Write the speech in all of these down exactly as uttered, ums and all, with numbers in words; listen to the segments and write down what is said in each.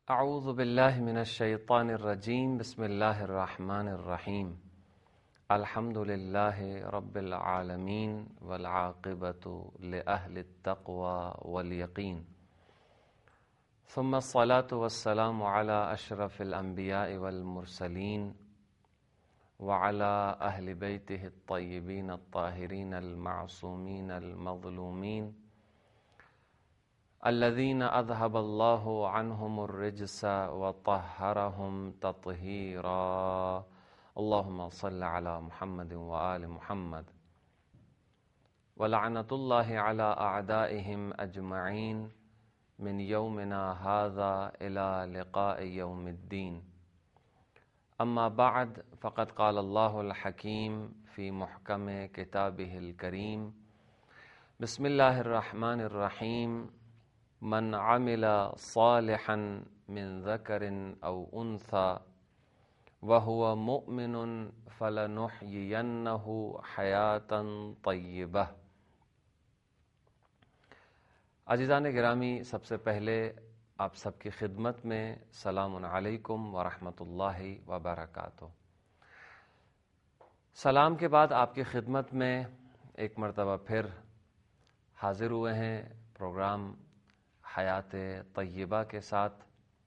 اعوذ باللہ من الشیطان الرجیم بسم اللہ الرحمن الرحیم الحمد للہ رب العالمین والعاقبۃ لأہل التقوى والیقین ثم الصلاة والسلام علی اشرف الانبیاء والمرسلین وعلی اہل بیتہ الطیبین الطاہرین المعصومین المظلومین الذين أذهب الله عنهم الرجس وطهرهم تطهيرا اللهم صل على محمد وآل محمد ولعنة الله على أعدائهم أجمعين من يومنا هذا إلى لقاء يوم الدين أما بعد فقد قال الله الحكيم في محكم كتابه الكريم بسم الله الرحمن الرحيم من عمل صالحا من ذکر او انثى وهو مؤمن فلنحيينه حیاتا طیبہ۔ عزیزان گرامی، سب سے پہلے آپ سب کی خدمت میں سلام علیکم ورحمۃ اللہ وبرکاتہ۔ سلام کے بعد آپ کی خدمت میں ایک مرتبہ پھر حاضر ہوئے ہیں پروگرام حیات طیبہ کے ساتھ،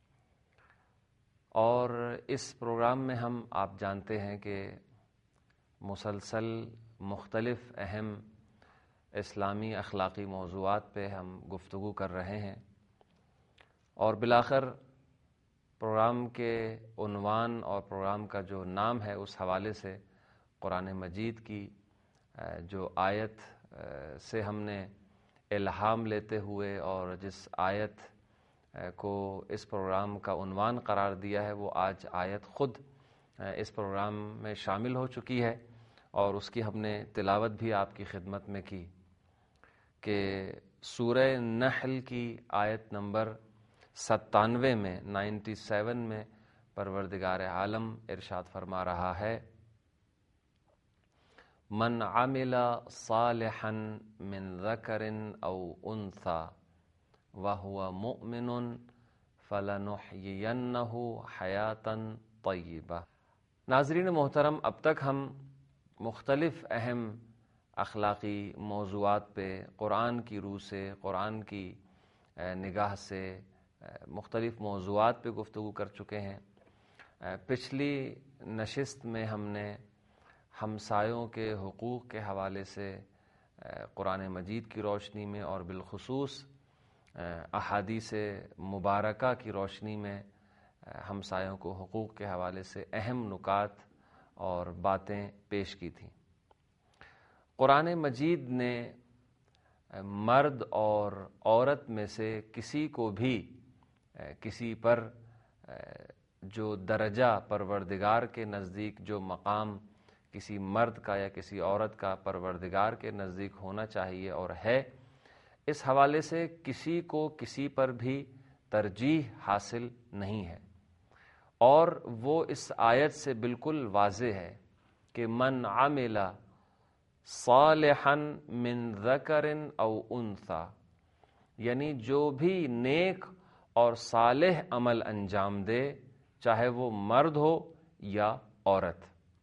اور اس پروگرام میں ہم آپ جانتے ہیں کہ مسلسل مختلف اہم اسلامی اخلاقی موضوعات پہ ہم گفتگو کر رہے ہیں، اور بالآخر پروگرام کے عنوان اور پروگرام کا جو نام ہے اس حوالے سے قرآن مجید کی جو آیت سے ہم نے الہام لیتے ہوئے اور جس آیت کو اس پروگرام کا عنوان قرار دیا ہے وہ آج آیت خود اس پروگرام میں شامل ہو چکی ہے، اور اس کی ہم نے تلاوت بھی آپ کی خدمت میں کی کہ سورہ نحل کی آیت نمبر ستانوے میں نائنٹی سیون میں پروردگار عالم ارشاد فرما رہا ہے، من عمل صالحا من ذکر او انثى وهو مؤمن فلنحيينه حیاتا طیبہ۔ ناظرین محترم، اب تک ہم مختلف اہم اخلاقی موضوعات پہ قرآن کی روح سے، قرآن کی نگاہ سے مختلف موضوعات پہ گفتگو کر چکے ہیں۔ پچھلی نشست میں ہم نے ہمسایوں کے حقوق کے حوالے سے قرآن مجید کی روشنی میں اور بالخصوص احادیث مبارکہ کی روشنی میں ہمسایوں کو حقوق کے حوالے سے اہم نکات اور باتیں پیش کی تھیں۔ قرآن مجید نے مرد اور عورت میں سے کسی کو بھی کسی پر جو درجہ پروردگار کے نزدیک، جو مقام کسی مرد کا یا کسی عورت کا پروردگار کے نزدیک ہونا چاہیے اور ہے، اس حوالے سے کسی کو کسی پر بھی ترجیح حاصل نہیں ہے، اور وہ اس آیت سے بالکل واضح ہے کہ من عمل صالحا من ذکر او انثى، یعنی جو بھی نیک اور صالح عمل انجام دے، چاہے وہ مرد ہو یا عورت،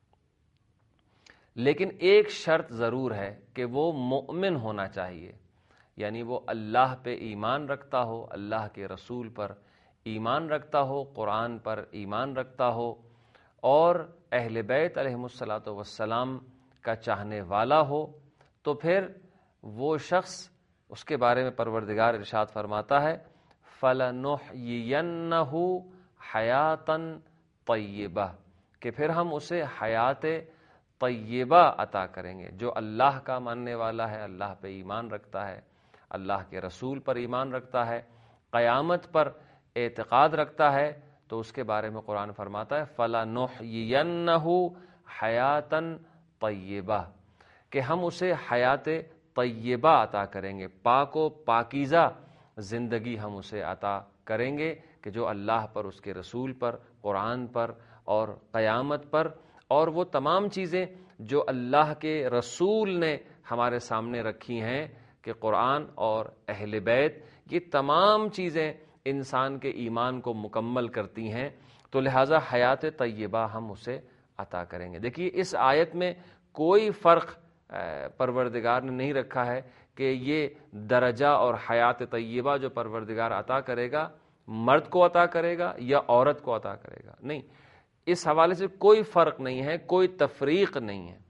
لیکن ایک شرط ضرور ہے کہ وہ مؤمن ہونا چاہیے، یعنی وہ اللہ پہ ایمان رکھتا ہو، اللہ کے رسول پر ایمان رکھتا ہو، قرآن پر ایمان رکھتا ہو، اور اہل بیت علیہم الصلاۃ والسلام کا چاہنے والا ہو، تو پھر وہ شخص، اس کے بارے میں پروردگار ارشاد فرماتا ہے فَلَنُحْيِيَنَّهُ حَيَاةً طَيِّبَةً، کہ پھر ہم اسے حیات طیبہ عطا کریں گے۔ جو اللہ کا ماننے والا ہے، اللہ پہ ایمان رکھتا ہے، اللہ کے رسول پر ایمان رکھتا ہے، قیامت پر اعتقاد رکھتا ہے، تو اس کے بارے میں قرآن فرماتا ہے فَلَنُحْيِيَنَّهُ حَيَاةً طَيِّبَةً، کہ ہم اسے حیات طیبہ عطا کریں گے، پاک و پاکیزہ زندگی ہم اسے عطا کریں گے، کہ جو اللہ پر، اس کے رسول پر، قرآن پر اور قیامت پر، اور وہ تمام چیزیں جو اللہ کے رسول نے ہمارے سامنے رکھی ہیں کہ قرآن اور اہل بیت، یہ تمام چیزیں انسان کے ایمان کو مکمل کرتی ہیں، تو لہٰذا حیات طیبہ ہم اسے عطا کریں گے۔ دیکھیے اس آیت میں کوئی فرق پروردگار نے نہیں رکھا ہے کہ یہ درجہ اور حیات طیبہ جو پروردگار عطا کرے گا مرد کو عطا کرے گا یا عورت کو عطا کرے گا، نہیں، اس حوالے سے کوئی فرق نہیں ہے، کوئی تفریق نہیں ہے۔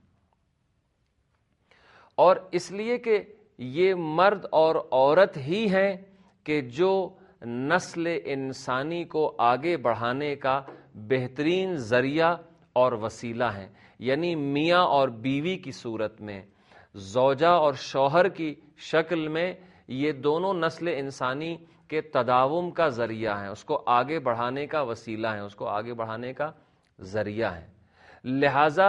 اور اس لیے کہ یہ مرد اور عورت ہی ہیں کہ جو نسل انسانی کو آگے بڑھانے کا بہترین ذریعہ اور وسیلہ ہیں، یعنی میاں اور بیوی کی صورت میں، زوجہ اور شوہر کی شکل میں، یہ دونوں نسل انسانی کے تداوم کا ذریعہ ہیں، اس کو آگے بڑھانے کا وسیلہ ہیں، اس کو آگے بڑھانے کا ذریعہ ہیں۔ لہٰذا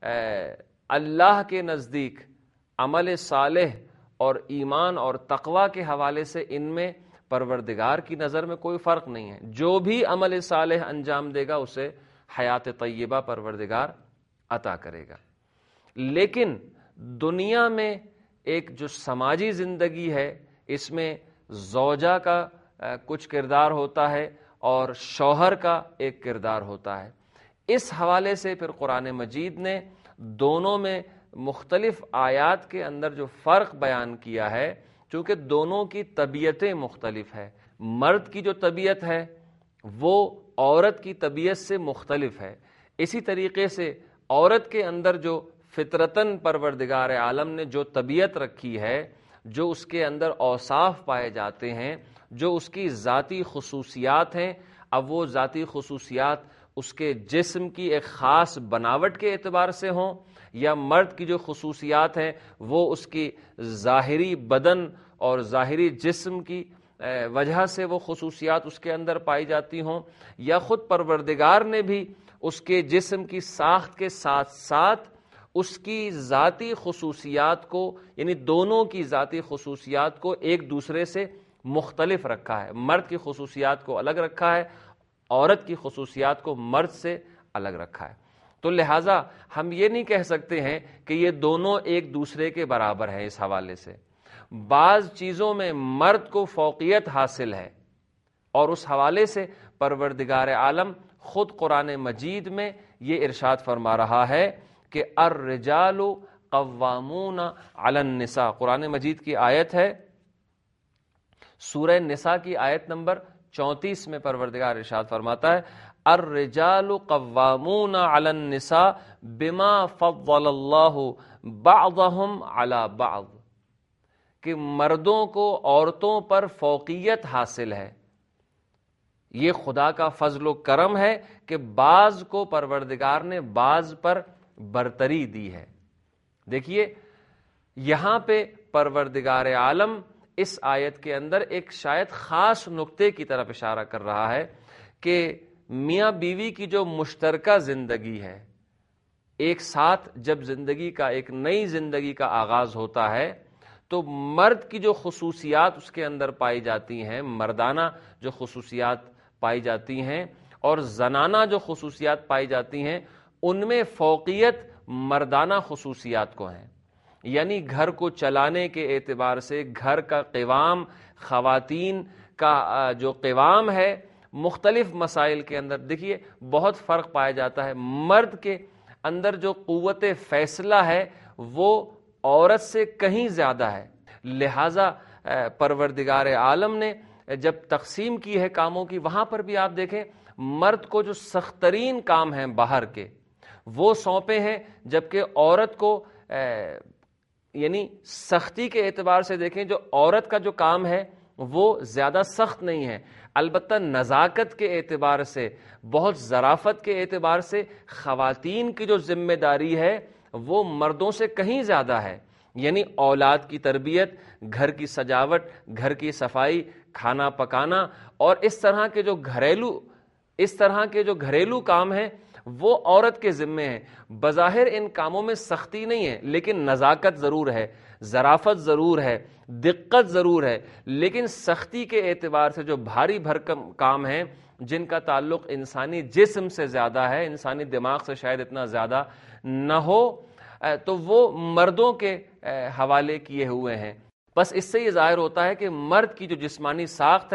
اللہ کے نزدیک عمل صالح اور ایمان اور تقوی کے حوالے سے ان میں پروردگار کی نظر میں کوئی فرق نہیں ہے۔ جو بھی عمل صالح انجام دے گا اسے حیات طیبہ پروردگار عطا کرے گا۔ لیکن دنیا میں ایک جو سماجی زندگی ہے اس میں زوجہ کا کچھ کردار ہوتا ہے اور شوہر کا ایک کردار ہوتا ہے۔ اس حوالے سے پھر قرآن مجید نے دونوں میں مختلف آیات کے اندر جو فرق بیان کیا ہے، چونکہ دونوں کی طبیعتیں مختلف ہے، مرد کی جو طبیعت ہے وہ عورت کی طبیعت سے مختلف ہے، اسی طریقے سے عورت کے اندر جو فطرتاً پروردگار عالم نے جو طبیعت رکھی ہے، جو اس کے اندر اوصاف پائے جاتے ہیں، جو اس کی ذاتی خصوصیات ہیں، اب وہ ذاتی خصوصیات اس کے جسم کی ایک خاص بناوٹ کے اعتبار سے ہوں یا مرد کی جو خصوصیات ہیں وہ اس کی ظاہری بدن اور ظاہری جسم کی وجہ سے وہ خصوصیات اس کے اندر پائی جاتی ہوں، یا خود پروردگار نے بھی اس کے جسم کی ساخت کے ساتھ ساتھ اس کی ذاتی خصوصیات کو، یعنی دونوں کی ذاتی خصوصیات کو ایک دوسرے سے مختلف رکھا ہے، مرد کی خصوصیات کو الگ رکھا ہے، عورت کی خصوصیات کو مرد سے الگ رکھا ہے۔ تو لہٰذا ہم یہ نہیں کہہ سکتے ہیں کہ یہ دونوں ایک دوسرے کے برابر ہیں۔ اس حوالے سے بعض چیزوں میں مرد کو فوقیت حاصل ہے، اور اس حوالے سے پروردگار عالم خود قرآن مجید میں یہ ارشاد فرما رہا ہے کہ الرجال قوامون علی النساء، قرآن مجید کی آیت ہے، سورہ نساء کی آیت نمبر چونتیس میں پروردگار ارشاد فرماتا ہے الرجال قوامون علی النساء بما فضل اللہ بعضهم علی بعض، کہ مردوں کو عورتوں پر فوقیت حاصل ہے، یہ خدا کا فضل و کرم ہے کہ بعض کو پروردگار نے بعض پر برتری دی ہے۔ دیکھیے یہاں پہ پروردگار عالم اس آیت کے اندر ایک شاید خاص نقطے کی طرف اشارہ کر رہا ہے کہ میاں بیوی کی جو مشترکہ زندگی ہے، ایک ساتھ جب زندگی کا، ایک نئی زندگی کا آغاز ہوتا ہے، تو مرد کی جو خصوصیات اس کے اندر پائی جاتی ہیں، مردانہ جو خصوصیات پائی جاتی ہیں اور زنانہ جو خصوصیات پائی جاتی ہیں، ان میں فوقیت مردانہ خصوصیات کو ہیں، یعنی گھر کو چلانے کے اعتبار سے گھر کا قوام، خواتین کا جو قوام ہے مختلف مسائل کے اندر دیکھیے بہت فرق پایا جاتا ہے۔ مرد کے اندر جو قوت فیصلہ ہے وہ عورت سے کہیں زیادہ ہے، لہٰذا پروردگار عالم نے جب تقسیم کی ہے کاموں کی، وہاں پر بھی آپ دیکھیں مرد کو جو سخت ترین کام ہیں باہر کے وہ سونپے ہیں، جبکہ عورت کو یعنی سختی کے اعتبار سے دیکھیں جو عورت کا جو کام ہے وہ زیادہ سخت نہیں ہے، البتہ نزاکت کے اعتبار سے، بہت ظرافت کے اعتبار سے خواتین کی جو ذمہ داری ہے وہ مردوں سے کہیں زیادہ ہے، یعنی اولاد کی تربیت، گھر کی سجاوٹ، گھر کی صفائی، کھانا پکانا اور اس طرح کے جو گھریلو اس طرح کے جو گھریلو کام ہیں وہ عورت کے ذمے ہیں۔ بظاہر ان کاموں میں سختی نہیں ہے، لیکن نزاکت ضرور ہے، ظرافت ضرور ہے، دقت ضرور ہے، لیکن سختی کے اعتبار سے جو بھاری بھرکم کام ہیں جن کا تعلق انسانی جسم سے زیادہ ہے، انسانی دماغ سے شاید اتنا زیادہ نہ ہو، تو وہ مردوں کے حوالے کیے ہوئے ہیں۔ بس اس سے یہ ظاہر ہوتا ہے کہ مرد کی جو جسمانی ساخت ہے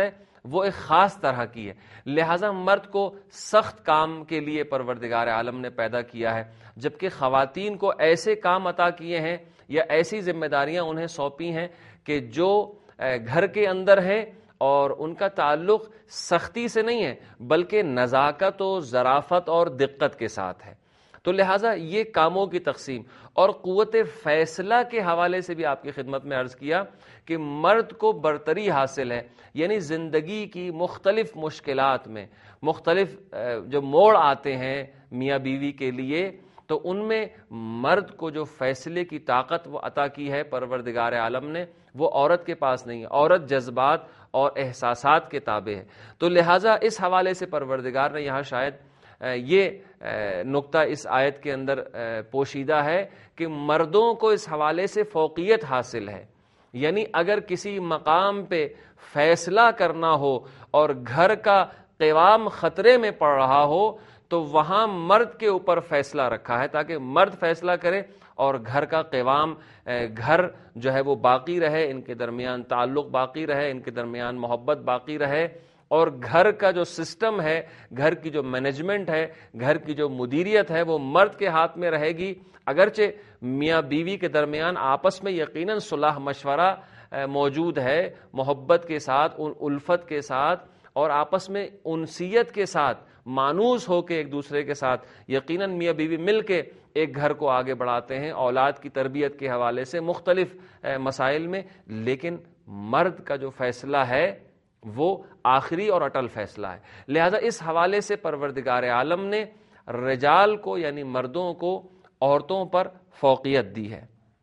وہ ایک خاص طرح کی ہے، لہٰذا مرد کو سخت کام کے لیے پروردگار عالم نے پیدا کیا ہے، جبکہ خواتین کو ایسے کام عطا کیے ہیں یا ایسی ذمہ داریاں انہیں سونپی ہیں کہ جو گھر کے اندر ہیں اور ان کا تعلق سختی سے نہیں ہے بلکہ نزاکت و ظرافت اور دقت کے ساتھ ہے۔ تو لہٰذا یہ کاموں کی تقسیم اور قوت فیصلہ کے حوالے سے بھی آپ کی خدمت میں عرض کیا کہ مرد کو برتری حاصل ہے، یعنی زندگی کی مختلف مشکلات میں مختلف جو موڑ آتے ہیں میاں بیوی کے لیے، تو ان میں مرد کو جو فیصلے کی طاقت وہ عطا کی ہے پروردگار عالم نے، وہ عورت کے پاس نہیں ہے۔ عورت جذبات اور احساسات کے تابع ہے، تو لہٰذا اس حوالے سے پروردگار نے یہاں شاید یہ نقطہ اس آیت کے اندر پوشیدہ ہے کہ مردوں کو اس حوالے سے فوقیت حاصل ہے، یعنی اگر کسی مقام پہ فیصلہ کرنا ہو اور گھر کا قوام خطرے میں پڑ رہا ہو تو وہاں مرد کے اوپر فیصلہ رکھا ہے تاکہ مرد فیصلہ کرے اور گھر کا قوام، گھر جو ہے وہ باقی رہے، ان کے درمیان تعلق باقی رہے، ان کے درمیان محبت باقی رہے، اور گھر کا جو سسٹم ہے، گھر کی جو مینجمنٹ ہے، گھر کی جو مدیریت ہے وہ مرد کے ہاتھ میں رہے گی۔ اگرچہ میاں بیوی کے درمیان آپس میں یقیناً صلح مشورہ موجود ہے، محبت کے ساتھ، الفت کے ساتھ اور آپس میں انسیت کے ساتھ، مانوس ہو کے ایک دوسرے کے ساتھ یقیناً میاں بیوی مل کے ایک گھر کو آگے بڑھاتے ہیں اولاد کی تربیت کے حوالے سے مختلف مسائل میں، لیکن مرد کا جو فیصلہ ہے وہ آخری اور اٹل فیصلہ ہے۔ لہذا اس حوالے سے پروردگار عالم نے رجال کو یعنی مردوں کو عورتوں پر فوقیت دی ہے،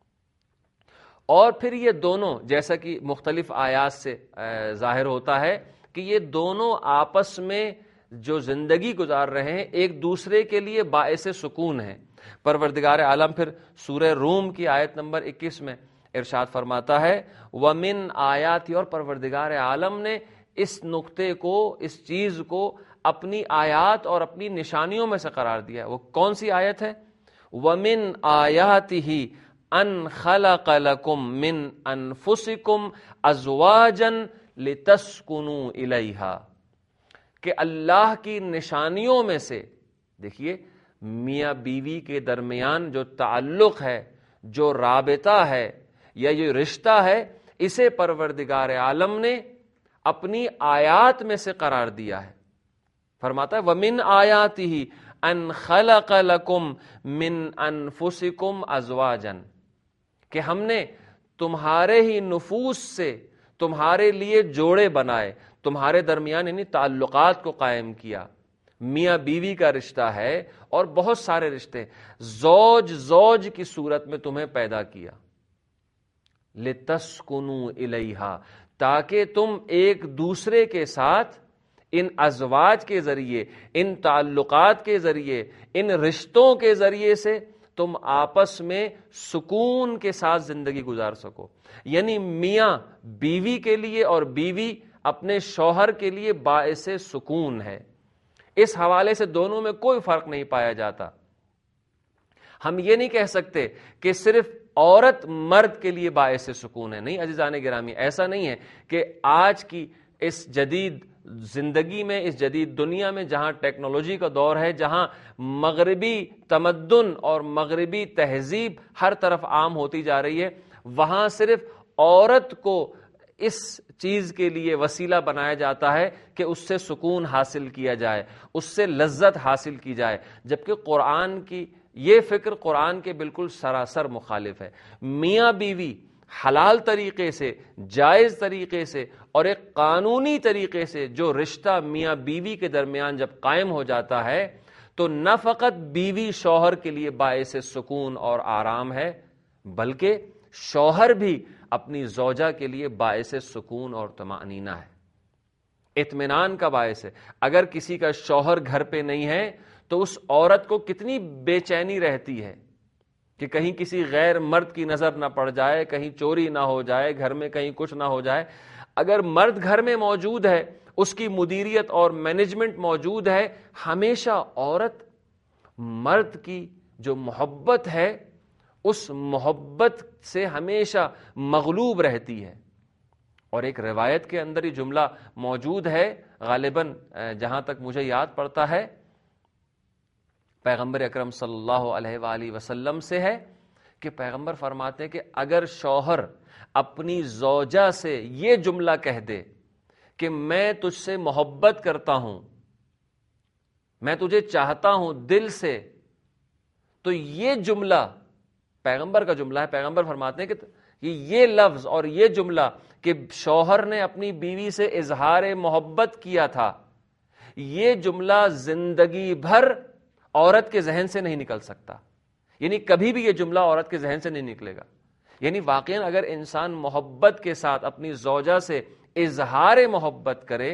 اور پھر یہ دونوں جیسا کہ مختلف آیات سے ظاہر ہوتا ہے کہ یہ دونوں آپس میں جو زندگی گزار رہے ہیں ایک دوسرے کے لیے باعث سکون ہیں۔ پروردگار عالم پھر سورہ روم کی آیت نمبر اکیس میں ارشاد فرماتا ہے وَمِنْ آیَاتِ، اور پروردگار عالم نے اس نقطے کو، اس چیز کو اپنی آیات اور اپنی نشانیوں میں سے قرار دیا ہے۔ وہ کون سی آیت ہے؟ وَمِنْ آیَاتِهِ أَنْ خَلَقَ لَكُم مِّنْ أَنفُسِكُمْ أَزْوَاجًا لِتَسْكُنُوا إِلَيْهَا، کہ اللہ کی نشانیوں میں سے، دیکھیے میاں بیوی کے درمیان جو تعلق ہے، جو رابطہ ہے یا جو رشتہ ہے، اسے پروردگار عالم نے اپنی آیات میں سے قرار دیا ہے۔ فرماتا ہے وَمِنْ آیَاتِهِ أَنْ خَلَقَ لَكُم مِّنْ أَنفُسِكُمْ أَزْوَاجًا، کہ ہم نے تمہارے ہی نفوس سے تمہارے لیے جوڑے بنائے، تمہارے درمیان یعنی تعلقات کو قائم کیا۔ میاں بیوی کا رشتہ ہے اور بہت سارے رشتے، زوج زوج کی صورت میں تمہیں پیدا کیا، لِتَسْكُنُوا إِلَيْهَا، تاکہ تم ایک دوسرے کے ساتھ ان ازواج کے ذریعے، ان تعلقات کے ذریعے، ان رشتوں کے ذریعے سے تم آپس میں سکون کے ساتھ زندگی گزار سکو۔ یعنی میاں بیوی کے لیے اور بیوی اپنے شوہر کے لیے باعث سکون ہے۔ اس حوالے سے دونوں میں کوئی فرق نہیں پایا جاتا۔ ہم یہ نہیں کہہ سکتے کہ صرف عورت مرد کے لیے باعث سکون ہے، نہیں عزیزان گرامی، ایسا نہیں ہے کہ آج کی اس جدید زندگی میں، اس جدید دنیا میں جہاں ٹیکنالوجی کا دور ہے، جہاں مغربی تمدن اور مغربی تہذیب ہر طرف عام ہوتی جا رہی ہے، وہاں صرف عورت کو اس چیز کے لیے وسیلہ بنایا جاتا ہے کہ اس سے سکون حاصل کیا جائے، اس سے لذت حاصل کی جائے، جبکہ قرآن کی یہ فکر قرآن کے بالکل سراسر مخالف ہے۔ میاں بیوی حلال طریقے سے، جائز طریقے سے اور ایک قانونی طریقے سے جو رشتہ میاں بیوی کے درمیان جب قائم ہو جاتا ہے تو نہ فقط بیوی شوہر کے لیے باعث سکون اور آرام ہے، بلکہ شوہر بھی اپنی زوجہ کے لیے باعث سکون اور طمأنینہ ہے، اطمینان کا باعث ہے۔ اگر کسی کا شوہر گھر پہ نہیں ہے تو اس عورت کو کتنی بے چینی رہتی ہے کہ کہیں کسی غیر مرد کی نظر نہ پڑ جائے، کہیں چوری نہ ہو جائے، گھر میں کہیں کچھ نہ ہو جائے۔ اگر مرد گھر میں موجود ہے، اس کی مدیریت اور مینجمنٹ موجود ہے، ہمیشہ عورت مرد کی جو محبت ہے اس محبت سے ہمیشہ مغلوب رہتی ہے، اور ایک روایت کے اندر یہ جملہ موجود ہے، غالباً جہاں تک مجھے یاد پڑتا ہے پیغمبر اکرم صلی اللہ علیہ وآلہ وسلم سے ہے کہ پیغمبر فرماتے ہیں کہ اگر شوہر اپنی زوجہ سے یہ جملہ کہہ دے کہ میں تجھ سے محبت کرتا ہوں، میں تجھے چاہتا ہوں دل سے، تو یہ جملہ پیغمبر کا جملہ ہے، پیغمبر فرماتے ہیں کہ یہ لفظ اور یہ جملہ کہ شوہر نے اپنی بیوی سے اظہار محبت کیا تھا، یہ جملہ زندگی بھر عورت کے ذہن سے نہیں نکل سکتا، یعنی کبھی بھی یہ جملہ عورت کے ذہن سے نہیں نکلے گا۔ یعنی واقعاً اگر انسان محبت کے ساتھ اپنی زوجہ سے اظہار محبت کرے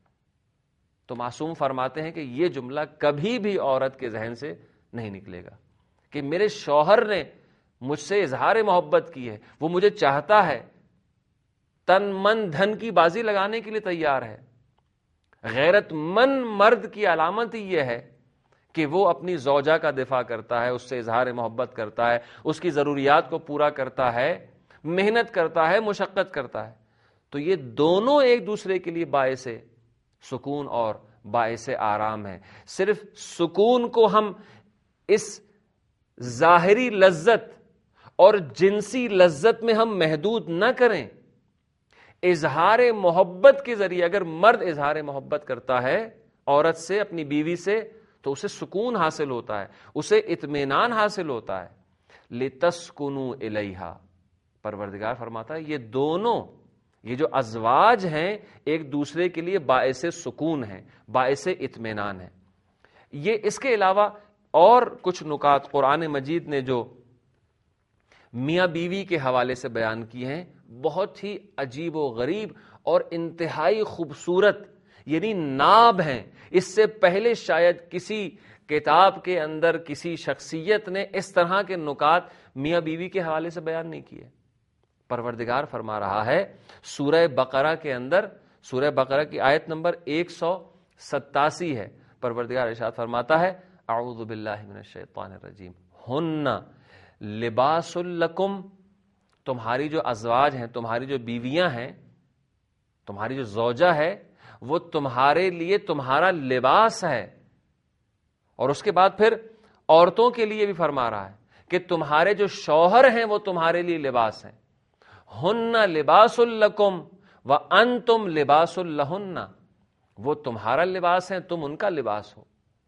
تو معصوم فرماتے ہیں کہ یہ جملہ کبھی بھی عورت کے ذہن سے نہیں نکلے گا کہ میرے شوہر نے مجھ سے اظہار محبت کی ہے، وہ مجھے چاہتا ہے، تن من دھن کی بازی لگانے کے لیے تیار ہے۔ غیرت مند مرد کی علامت ہی یہ ہے کہ وہ اپنی زوجہ کا دفاع کرتا ہے، اس سے اظہار محبت کرتا ہے، اس کی ضروریات کو پورا کرتا ہے، محنت کرتا ہے، مشقت کرتا ہے۔ تو یہ دونوں ایک دوسرے کے لیے باعث سکون اور باعث آرام ہے۔ صرف سکون کو ہم اس ظاہری لذت اور جنسی لذت میں ہم محدود نہ کریں، اظہار محبت کے ذریعے اگر مرد اظہار محبت کرتا ہے عورت سے، اپنی بیوی سے، تو اسے سکون حاصل ہوتا ہے، اسے اطمینان حاصل ہوتا ہے۔ لِتَسْكُنُوا إِلَيْهَا، پروردگار فرماتا ہے یہ دونوں، یہ جو ازواج ہیں ایک دوسرے کے لیے باعث سکون ہیں، باعث اطمینان ہیں۔ یہ اس کے علاوہ اور کچھ نکات قرآن مجید نے جو میاں بیوی کے حوالے سے بیان کی ہیں بہت ہی عجیب و غریب اور انتہائی خوبصورت، یعنی ناب ہیں۔ اس سے پہلے شاید کسی کتاب کے اندر کسی شخصیت نے اس طرح کے نکات میاں بیوی کے حوالے سے بیان نہیں کیے۔ پروردگار فرما رہا ہے سورہ بقرہ کے اندر، سورہ بقرہ کی آیت نمبر ایک سو ستاسی ہے، پروردگار ارشاد فرماتا ہے اعوذ باللہ من الشیطان الرجیم ہن لباس لکم، تمہاری جو ازواج ہیں، تمہاری جو بیویاں ہیں، تمہاری جو زوجہ ہے وہ تمہارے لیے تمہارا لباس ہے۔ اور اس کے بعد پھر عورتوں کے لیے بھی فرما رہا ہے کہ تمہارے جو شوہر ہیں وہ تمہارے لیے لباس ہیں۔ ہن لباس لکم وانتم لباس لہن، وہ تمہارا لباس ہے، تم ان کا لباس ہو۔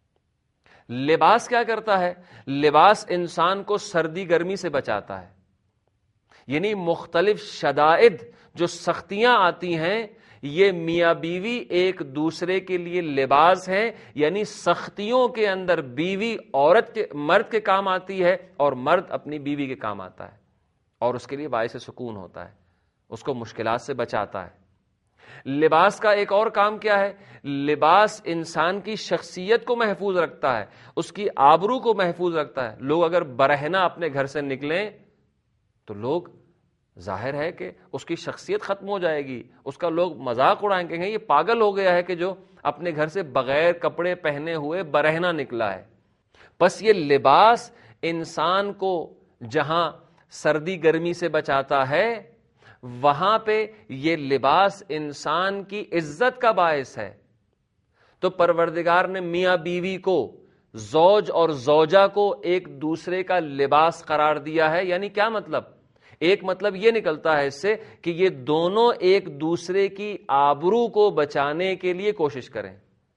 لباس کیا کرتا ہے؟ لباس انسان کو سردی گرمی سے بچاتا ہے، یعنی مختلف شدائد جو سختیاں آتی ہیں یہ میاں بیوی ایک دوسرے کے لیے لباس ہیں، یعنی سختیوں کے اندر بیوی عورت کے مرد کے کام آتی ہے اور مرد اپنی بیوی کے کام آتا ہے، اور اس کے لیے باعث سکون ہوتا ہے، اس کو مشکلات سے بچاتا ہے۔ لباس کا ایک اور کام کیا ہے؟ لباس انسان کی شخصیت کو محفوظ رکھتا ہے، اس کی آبرو کو محفوظ رکھتا ہے۔ لوگ اگر برہنہ اپنے گھر سے نکلیں تو لوگ ظاہر ہے کہ اس کی شخصیت ختم ہو جائے گی، اس کا لوگ مذاق اڑائیں گے، یہ پاگل ہو گیا ہے کہ جو اپنے گھر سے بغیر کپڑے پہنے ہوئے برہنہ نکلا ہے۔ بس یہ لباس انسان کو جہاں سردی گرمی سے بچاتا ہے وہاں پہ یہ لباس انسان کی عزت کا باعث ہے۔ تو پروردگار نے میاں بیوی کو، زوج اور زوجہ کو ایک دوسرے کا لباس قرار دیا ہے۔ یعنی کیا مطلب؟ ایک مطلب یہ نکلتا ہے اس سے کہ یہ دونوں ایک دوسرے کی آبرو کو بچانے کے لیے کوشش کریں،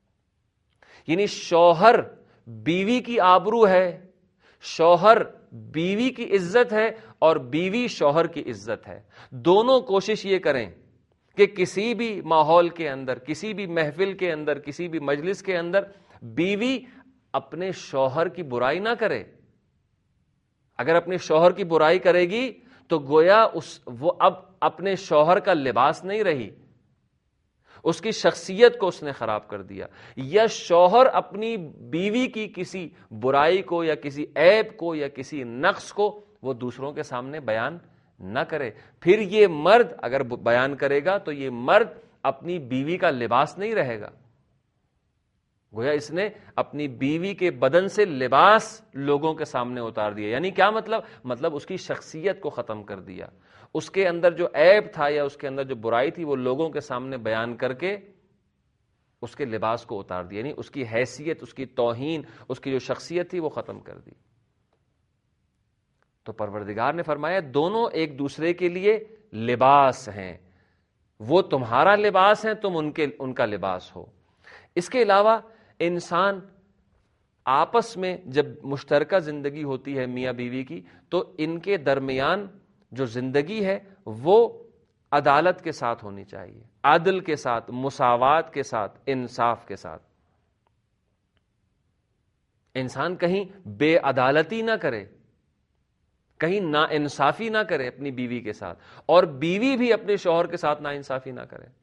یعنی شوہر بیوی کی آبرو ہے، شوہر بیوی کی عزت ہے اور بیوی شوہر کی عزت ہے۔ دونوں کوشش یہ کریں کہ کسی بھی ماحول کے اندر، کسی بھی محفل کے اندر، کسی بھی مجلس کے اندر بیوی اپنے شوہر کی برائی نہ کرے۔ اگر اپنے شوہر کی برائی کرے گی تو گویا اس وہ اب اپنے شوہر کا لباس نہیں رہی، اس کی شخصیت کو اس نے خراب کر دیا۔ یا شوہر اپنی بیوی کی کسی برائی کو یا کسی عیب کو یا کسی نقص کو وہ دوسروں کے سامنے بیان نہ کرے، پھر یہ مرد اگر بیان کرے گا تو یہ مرد اپنی بیوی کا لباس نہیں رہے گا۔ گویا اس نے اپنی بیوی کے بدن سے لباس لوگوں کے سامنے اتار دیا. یعنی کیا مطلب؟ مطلب اس کی شخصیت کو ختم کر دیا. اس کے اندر جو عیب تھا یا اس کے اندر جو برائی تھی وہ لوگوں کے سامنے بیان کر کے اس کے لباس کو اتار دیا. یعنی اس کی حیثیت، اس کی توہین، اس کی جو شخصیت تھی وہ ختم کر دی. تو پروردگار نے فرمایا دونوں ایک دوسرے کے لیے لباس ہیں، وہ تمہارا لباس ہیں، تم ان کے ان کا لباس ہو. اس کے علاوہ انسان آپس میں جب مشترکہ زندگی ہوتی ہے میاں بیوی کی، تو ان کے درمیان جو زندگی ہے وہ عدالت کے ساتھ ہونی چاہیے، عدل کے ساتھ، مساوات کے ساتھ، انصاف کے ساتھ. انسان کہیں بے عدالتی نہ کرے، کہیں نا انصافی نہ کرے اپنی بیوی کے ساتھ، اور بیوی بھی اپنے شوہر کے ساتھ نا انصافی نہ کرے.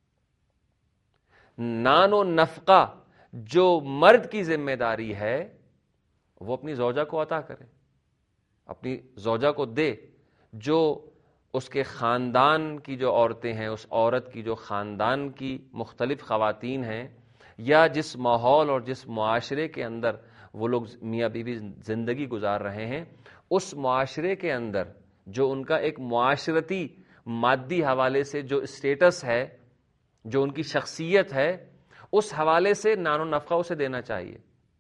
نان و نفقہ جو مرد کی ذمہ داری ہے وہ اپنی زوجہ کو عطا کرے، اپنی زوجہ کو دے. جو اس کے خاندان کی جو عورتیں ہیں، اس عورت کی جو خاندان کی مختلف خواتین ہیں، یا جس ماحول اور جس معاشرے کے اندر وہ لوگ میاں بیوی زندگی گزار رہے ہیں، اس معاشرے کے اندر جو ان کا ایک معاشرتی مادی حوالے سے جو اسٹیٹس ہے، جو ان کی شخصیت ہے، اس حوالے سے نان و نفقہ اسے دینا چاہیے.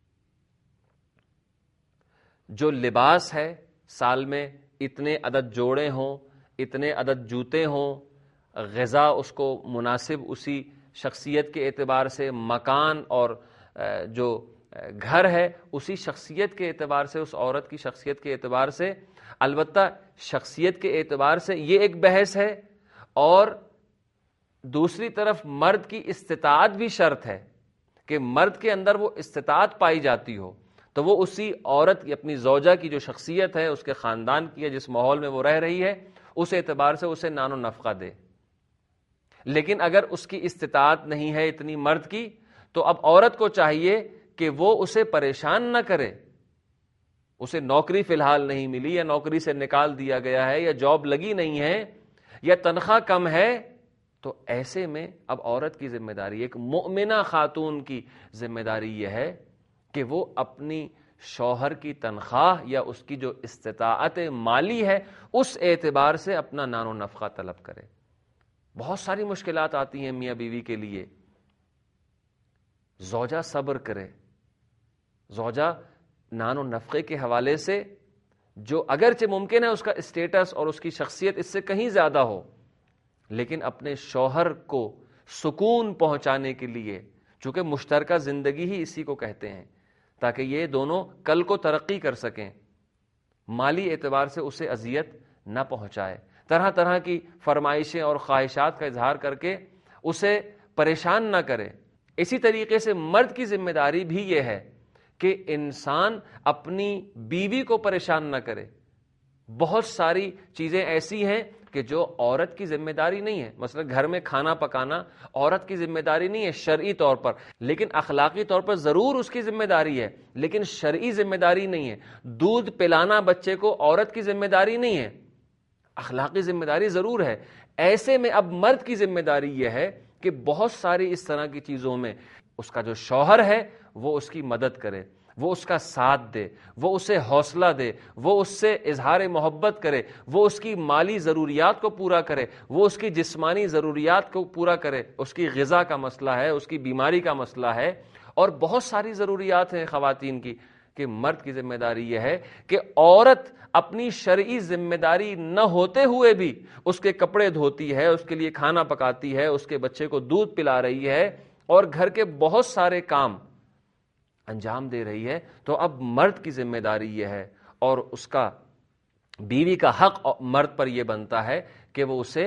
جو لباس ہے، سال میں اتنے عدد جوڑے ہوں، اتنے عدد جوتے ہوں، غذا اس کو مناسب اسی شخصیت کے اعتبار سے، مکان اور جو گھر ہے اسی شخصیت کے اعتبار سے، اس عورت کی شخصیت کے اعتبار سے. البتہ شخصیت کے اعتبار سے یہ ایک بحث ہے، اور دوسری طرف مرد کی استطاعت بھی شرط ہے کہ مرد کے اندر وہ استطاعت پائی جاتی ہو تو وہ اسی عورت کی، اپنی زوجہ کی جو شخصیت ہے، اس کے خاندان کی ہے، جس ماحول میں وہ رہ رہی ہے، اس اعتبار سے اسے نان و نفقہ دے. لیکن اگر اس کی استطاعت نہیں ہے اتنی مرد کی، تو اب عورت کو چاہیے کہ وہ اسے پریشان نہ کرے. اسے نوکری فی الحال نہیں ملی، یا نوکری سے نکال دیا گیا ہے، یا جاب لگی نہیں ہے، یا تنخواہ کم ہے، تو ایسے میں اب عورت کی ذمہ داری، ایک مؤمنہ خاتون کی ذمہ داری یہ ہے کہ وہ اپنی شوہر کی تنخواہ یا اس کی جو استطاعت مالی ہے اس اعتبار سے اپنا نان و نفقہ طلب کرے. بہت ساری مشکلات آتی ہیں میاں بیوی کے لیے. زوجہ صبر کرے، زوجہ نان و نفقے کے حوالے سے جو اگرچہ ممکن ہے اس کا اسٹیٹس اور اس کی شخصیت اس سے کہیں زیادہ ہو، لیکن اپنے شوہر کو سکون پہنچانے کے لیے، چونکہ مشترکہ زندگی ہی اسی کو کہتے ہیں، تاکہ یہ دونوں کل کو ترقی کر سکیں، مالی اعتبار سے اسے اذیت نہ پہنچائے، طرح طرح کی فرمائشیں اور خواہشات کا اظہار کر کے اسے پریشان نہ کرے. اسی طریقے سے مرد کی ذمہ داری بھی یہ ہے کہ انسان اپنی بیوی کو پریشان نہ کرے. بہت ساری چیزیں ایسی ہیں کہ جو عورت کی ذمہ داری نہیں ہے. مثلا گھر میں کھانا پکانا عورت کی ذمہ داری نہیں ہے شرعی طور پر، لیکن اخلاقی طور پر ضرور اس کی ذمہ داری ہے، لیکن شرعی ذمہ داری نہیں ہے. دودھ پلانا بچے کو عورت کی ذمہ داری نہیں ہے، اخلاقی ذمہ داری ضرور ہے. ایسے میں اب مرد کی ذمہ داری یہ ہے کہ بہت ساری اس طرح کی چیزوں میں اس کا جو شوہر ہے وہ اس کی مدد کرے، وہ اس کا ساتھ دے، وہ اسے حوصلہ دے، وہ اس سے اظہار محبت کرے، وہ اس کی مالی ضروریات کو پورا کرے، وہ اس کی جسمانی ضروریات کو پورا کرے. اس کی غذا کا مسئلہ ہے، اس کی بیماری کا مسئلہ ہے، اور بہت ساری ضروریات ہیں خواتین کی، کہ مرد کی ذمہ داری یہ ہے کہ عورت اپنی شرعی ذمہ داری نہ ہوتے ہوئے بھی اس کے کپڑے دھوتی ہے، اس کے لیے کھانا پکاتی ہے، اس کے بچے کو دودھ پلا رہی ہے، اور گھر کے بہت سارے کام انجام دے رہی ہے. تو اب مرد کی ذمہ داری یہ ہے، اور اس کا بیوی کا حق مرد پر یہ بنتا ہے کہ وہ اسے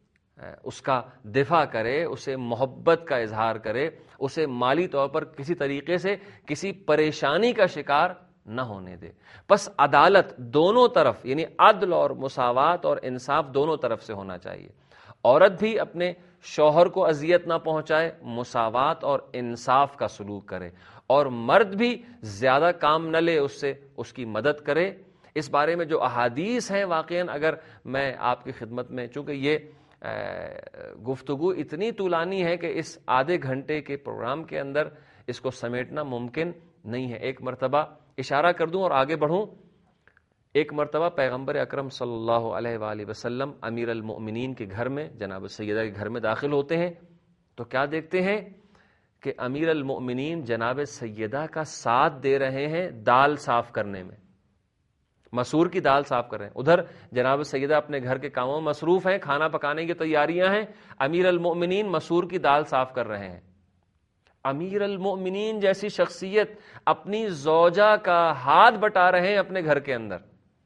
اس کا دفاع کرے، اسے محبت کا اظہار کرے، اسے مالی طور پر کسی طریقے سے کسی پریشانی کا شکار نہ ہونے دے. پس عدالت دونوں طرف، یعنی عدل اور مساوات اور انصاف دونوں طرف سے ہونا چاہیے. عورت بھی اپنے شوہر کو اذیت نہ پہنچائے، مساوات اور انصاف کا سلوک کرے، اور مرد بھی زیادہ کام نہ لے اس سے، اس کی مدد کرے. اس بارے میں جو احادیث ہیں واقعاً اگر میں آپ کی خدمت میں، چونکہ یہ گفتگو اتنی طولانی ہے کہ اس آدھے گھنٹے کے پروگرام کے اندر اس کو سمیٹنا ممکن نہیں ہے۔ ایک مرتبہ اشارہ کر دوں اور آگے بڑھوں، ایک مرتبہ پیغمبر اکرم صلی اللہ علیہ وآلہ وسلم امیر المؤمنین کے گھر میں، جناب سیدہ کے گھر میں داخل ہوتے ہیں تو کیا دیکھتے ہیں کہ امیر المؤمنین جناب سیدہ کا ساتھ دے رہے ہیں دال صاف کرنے میں، مسور کی دال صاف کر رہے ہیں۔ ادھر جناب سیدہ اپنے گھر کے کاموں میں مصروف ہیں، کھانا پکانے کی تیاریاں ہیں، امیر المؤمنین مسور کی دال صاف کر رہے ہیں۔ امیر المؤمنین جیسی شخصیت اپنی زوجہ کا ہاتھ بٹا رہے ہیں اپنے گھر کے اندر۔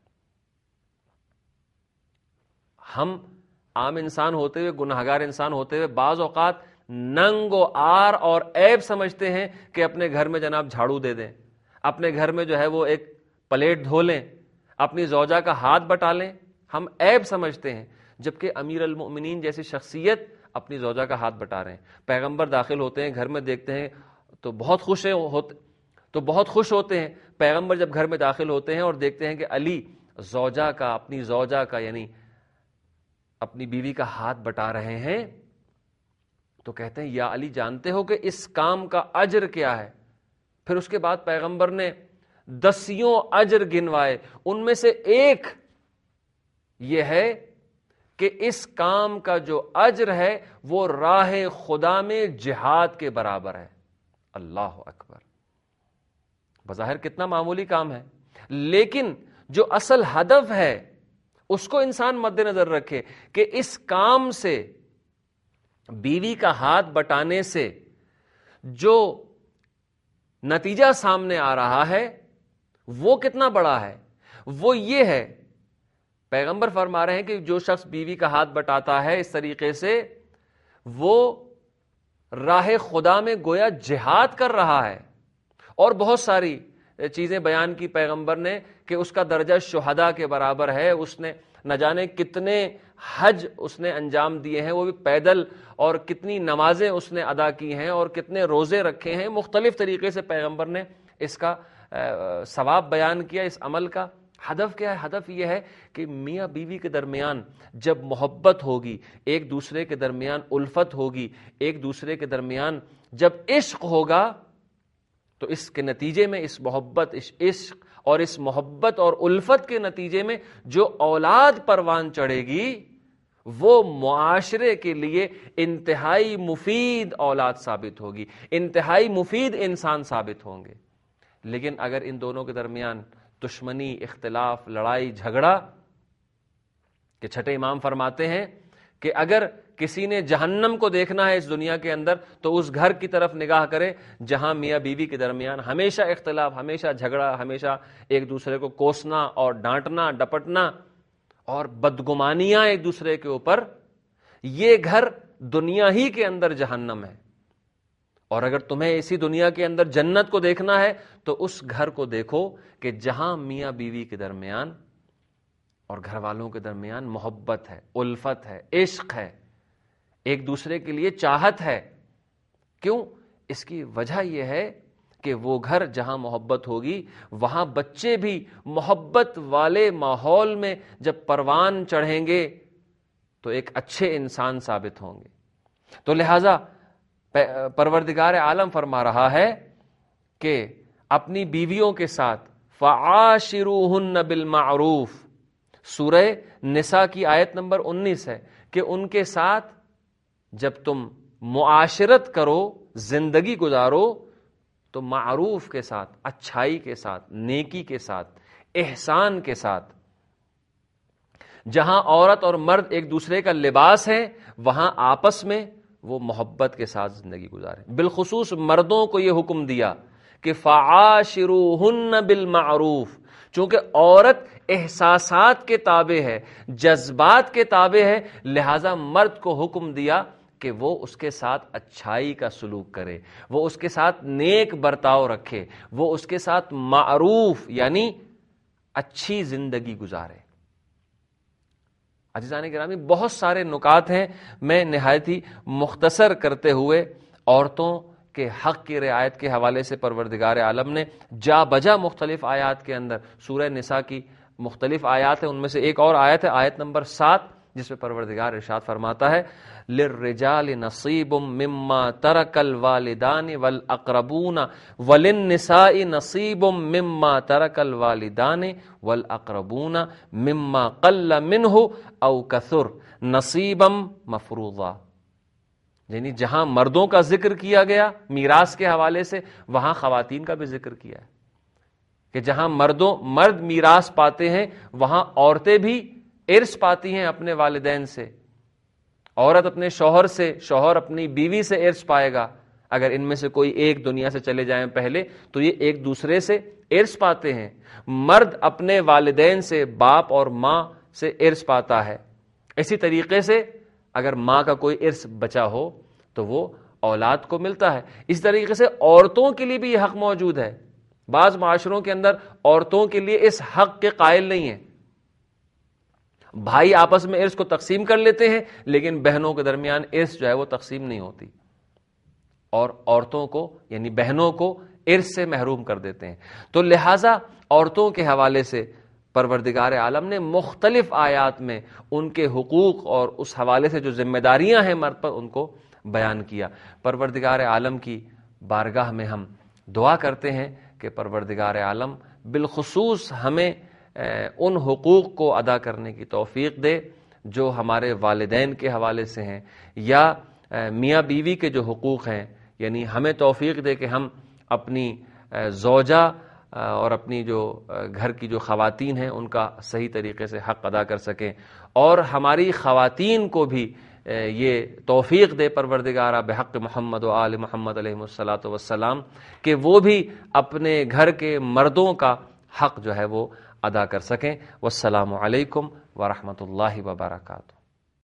ہم عام انسان ہوتے ہوئے، گناہگار انسان ہوتے ہوئے، بعض اوقات ننگ و عار اور عیب سمجھتے ہیں کہ اپنے گھر میں جناب جھاڑو دے دیں، اپنے گھر میں جو ہے وہ ایک پلیٹ دھو لیں، اپنی زوجہ کا ہاتھ بٹا لیں، ہم عیب سمجھتے ہیں، جبکہ امیر المؤمنین جیسی شخصیت اپنی زوجہ کا ہاتھ بٹا رہے ہیں۔ پیغمبر داخل ہوتے ہیں گھر میں، دیکھتے ہیں تو بہت خوش ہوتے تو بہت خوش ہوتے ہیں۔ پیغمبر جب گھر میں داخل ہوتے ہیں اور دیکھتے ہیں کہ علی زوجہ کا، اپنی زوجہ کا یعنی اپنی بیوی کا ہاتھ بٹا رہے ہیں تو کہتے ہیں یا علی جانتے ہو کہ اس کام کا اجر کیا ہے؟ پھر اس کے بعد پیغمبر نے دسیوں اجر گنوائے، ان میں سے ایک یہ ہے کہ اس کام کا جو اجر ہے وہ راہ خدا میں جہاد کے برابر ہے۔ اللہ اکبر! بظاہر کتنا معمولی کام ہے، لیکن جو اصل ہدف ہے اس کو انسان مد نظر رکھے کہ اس کام سے، بیوی کا ہاتھ بٹانے سے جو نتیجہ سامنے آ رہا ہے وہ کتنا بڑا ہے۔ وہ یہ ہے، پیغمبر فرما رہے ہیں کہ جو شخص بیوی کا ہاتھ بٹاتا ہے اس طریقے سے، وہ راہ خدا میں گویا جہاد کر رہا ہے۔ اور بہت ساری چیزیں بیان کی پیغمبر نے کہ اس کا درجہ شہداء کے برابر ہے، اس نے نہ جانے کتنے حج اس نے انجام دیے ہیں، وہ بھی پیدل، اور کتنی نمازیں اس نے ادا کی ہیں اور کتنے روزے رکھے ہیں۔ مختلف طریقے سے پیغمبر نے اس کا ثواب بیان کیا۔ اس عمل کا ہدف کیا ہے؟ ہدف یہ ہے کہ میاں بیوی کے درمیان جب محبت ہوگی، ایک دوسرے کے درمیان الفت ہوگی، ایک دوسرے کے درمیان جب عشق ہوگا، تو اس کے نتیجے میں اس محبت، اس عشق اور اس محبت اور الفت کے نتیجے میں جو اولاد پروان چڑھے گی وہ معاشرے کے لیے انتہائی مفید اولاد ثابت ہوگی، انتہائی مفید انسان ثابت ہوں گے۔ لیکن اگر ان دونوں کے درمیان دشمنی، اختلاف، لڑائی جھگڑا، کہ چھٹے امام فرماتے ہیں کہ اگر کسی نے جہنم کو دیکھنا ہے اس دنیا کے اندر تو اس گھر کی طرف نگاہ کرے جہاں میاں بیوی کے درمیان ہمیشہ اختلاف، ہمیشہ جھگڑا، ہمیشہ ایک دوسرے کو کوسنا اور ڈانٹنا، ڈپٹنا اور بدگمانیاں ایک دوسرے کے اوپر، یہ گھر دنیا ہی کے اندر جہنم ہے۔ اور اگر تمہیں اسی دنیا کے اندر جنت کو دیکھنا ہے تو اس گھر کو دیکھو کہ جہاں میاں بیوی کے درمیان اور گھر والوں کے درمیان محبت ہے، الفت ہے، عشق ہے، ایک دوسرے کے لیے چاہت ہے۔ کیوں؟ اس کی وجہ یہ ہے کہ وہ گھر جہاں محبت ہوگی وہاں بچے بھی محبت والے ماحول میں جب پروان چڑھیں گے تو ایک اچھے انسان ثابت ہوں گے۔ تو لہذا پروردگار عالم فرما رہا ہے کہ اپنی بیویوں کے ساتھ فعاشروہن بالمعروف، سورہ نساء کی آیت نمبر انیس ہے کہ ان کے ساتھ جب تم معاشرت کرو، زندگی گزارو، تو معروف کے ساتھ، اچھائی کے ساتھ، نیکی کے ساتھ، احسان کے ساتھ۔ جہاں عورت اور مرد ایک دوسرے کا لباس ہے وہاں آپس میں وہ محبت کے ساتھ زندگی گزاریں۔ بالخصوص مردوں کو یہ حکم دیا کہ فعاشروہن بالمعروف، چونکہ عورت احساسات کے تابع ہے، جذبات کے تابع ہے، لہذا مرد کو حکم دیا کہ وہ اس کے ساتھ اچھائی کا سلوک کرے، وہ اس کے ساتھ نیک برتاؤ رکھے، وہ اس کے ساتھ معروف یعنی اچھی زندگی گزارے۔ عزیزان گرامی، بہت سارے نکات ہیں، میں نہایت ہی مختصر کرتے ہوئے عورتوں کے حق کی رعایت کے حوالے سے پروردگار عالم نے جا بجا مختلف آیات کے اندر، سورہ نساء کی مختلف آیات ہیں، ان میں سے ایک اور آیت ہے، آیت نمبر سات، جس پہ پروردگار ارشاد فرماتا ہے للرجال نصیب مما ترک الوالدان والاقربون وللنساء نصیب مما ترک الوالدان والاقربون مما قل منہ او کثر نصیبا مفروضا. یعنی جہاں مردوں کا ذکر کیا گیا میراث کے حوالے سے، وہاں خواتین کا بھی ذکر کیا ہے کہ جہاں مردوں مرد میراث پاتے ہیں وہاں عورتیں بھی ارث پاتی ہیں اپنے والدین سے. عورت اپنے شوہر سے، شوہر اپنی بیوی سے ارث پائے گا. اگر ان میں سے کوئی ایک دنیا سے چلے جائیں پہلے تو یہ ایک دوسرے سے ارث پاتے ہیں. مرد اپنے والدین سے، باپ اور ماں سے ارث پاتا ہے. اسی طریقے سے اگر ماں کا کوئی ارث بچا ہو تو وہ اولاد کو ملتا ہے. اس طریقے سے عورتوں کے لیے بھی یہ حق موجود ہے. بعض معاشروں کے اندر عورتوں کے لیے اس حق کے قائل نہیں ہیں. بھائی آپس میں ارث کو تقسیم کر لیتے ہیں لیکن بہنوں کے درمیان ارث جو ہے وہ تقسیم نہیں ہوتی، اور عورتوں کو یعنی بہنوں کو ارث سے محروم کر دیتے ہیں. تو لہٰذا عورتوں کے حوالے سے پروردگار عالم نے مختلف آیات میں ان کے حقوق اور اس حوالے سے جو ذمہ داریاں ہیں مرد پر ان کو بیان کیا. پروردگار عالم کی بارگاہ میں ہم دعا کرتے ہیں کہ پروردگار عالم بالخصوص ہمیں ان حقوق کو ادا کرنے کی توفیق دے جو ہمارے والدین کے حوالے سے ہیں، یا میاں بیوی کے جو حقوق ہیں، یعنی ہمیں توفیق دے کہ ہم اپنی زوجہ اور اپنی جو گھر کی جو خواتین ہیں ان کا صحیح طریقے سے حق ادا کر سکیں، اور ہماری خواتین کو بھی یہ توفیق دے پروردگارہ بحق محمد و آل محمد علیہ الصلاۃ والسلام کہ وہ بھی اپنے گھر کے مردوں کا حق جو ہے وہ ادا کر سکیں. والسلام علیکم ورحمۃ اللہ وبرکاتہ.